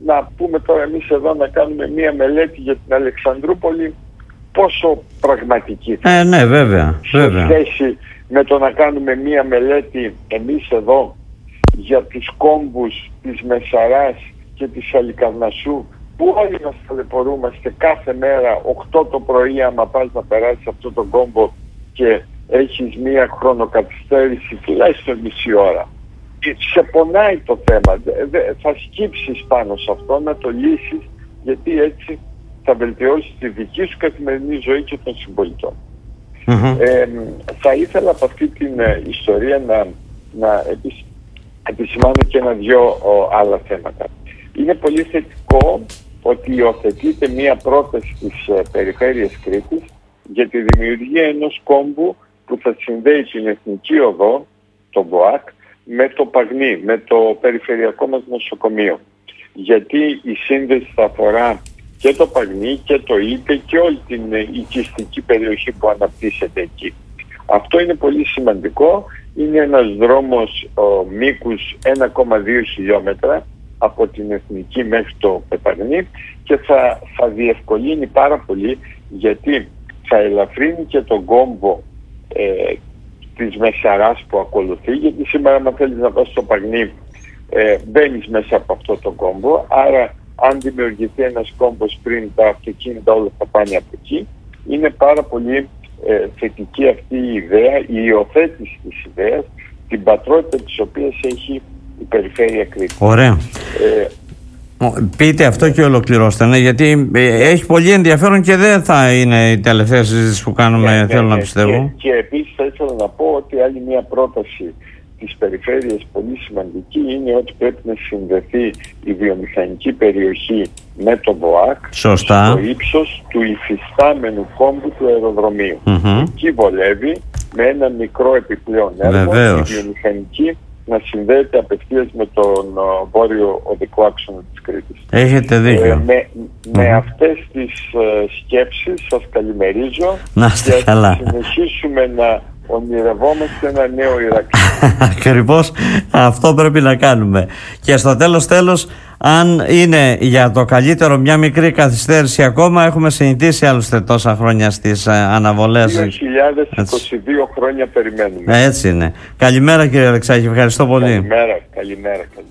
να πούμε τώρα εμείς εδώ να κάνουμε μία μελέτη για την Αλεξανδρούπολη, πόσο πραγματική θα ναι, βέβαια. σε σχέση με το να κάνουμε μία μελέτη εμείς εδώ για τους κόμβους της Μεσαράς και της Αλικαρνασσού, που όλοι μας ταλαιπωρούμαστε κάθε μέρα 8 το πρωί άμα πας να περάσεις αυτό τον κόμβο και έχεις μία χρονοκαθυστέρηση τουλάχιστον μισή ώρα. Σε πονάει το θέμα, θα σκύψεις πάνω σε αυτό, να το λύσεις, γιατί έτσι θα βελτιώσεις τη δική σου καθημερινή ζωή και των συμπολιτών. Θα ήθελα από αυτή την ιστορία να επισημάνω και ένα-δυο άλλα θέματα. Είναι πολύ θετικό ότι υιοθετείται μία πρόταση της Περιφέρειας Κρήτης για τη δημιουργία ενός κόμβου που θα συνδέει την Εθνική Οδό, το ΒΟΑΚ, με το Παγνί, με το περιφερειακό μας νοσοκομείο. Γιατί η σύνδεση θα αφορά και το Παγνί και το Ήπε και όλη την οικιστική περιοχή που αναπτύσσεται εκεί. Αυτό είναι πολύ σημαντικό. Είναι ένας δρόμος μήκους 1,2 χιλιόμετρα από την Εθνική μέχρι το Παγνί και θα διευκολύνει πάρα πολύ, γιατί θα ελαφρύνει και τον κόμβο της Μεσαράς που ακολουθεί, γιατί σήμερα αν θέλεις να πας στο Παγνί μπαίνεις μέσα από αυτό το κόμβο, άρα αν δημιουργηθεί ένας κόμβος πριν, τα αυτοκίνητα όλα θα πάνε από εκεί. Είναι πάρα πολύ θετική αυτή η ιδέα, η υιοθέτηση της ιδέας, την πατρότητα της οποίας έχει η Περιφέρεια Κρήτης. Ωραία. Πείτε αυτό και ολοκληρώστε, ναι, γιατί έχει πολύ ενδιαφέρον και δεν θα είναι η τελευταία συζήτηση που κάνουμε, θέλω να πιστεύω. Και επίσης θα ήθελα να πω ότι άλλη μια πρόταση της Περιφέρειας πολύ σημαντική είναι ότι πρέπει να συνδεθεί η βιομηχανική περιοχή με το ΒΟΑΚ στο ύψος του υφιστάμενου κόμβου του αεροδρομίου. Εκεί βολεύει με ένα μικρό επιπλέον έργο η βιομηχανική να συνδέεται απευθείας με τον βόρειο οδικό άξονα της Κρήτης. Έχετε δίκιο. Με αυτές τις σκέψεις σας καλημερίζω. Να είστε καλά. Θα συνεχίσουμε να ονειρευόμαστε ένα νέο Ηράκλειο. Ακριβώς αυτό πρέπει να κάνουμε. Και στο τέλος, αν είναι για το καλύτερο μια μικρή καθυστέρηση ακόμα, έχουμε συνηθίσει άλλωστε τόσα χρόνια στις αναβολές. 2022 χρόνια περιμένουμε. Έτσι είναι. Καλημέρα κύριε Αλεξάκη, ευχαριστώ πολύ. Καλημέρα.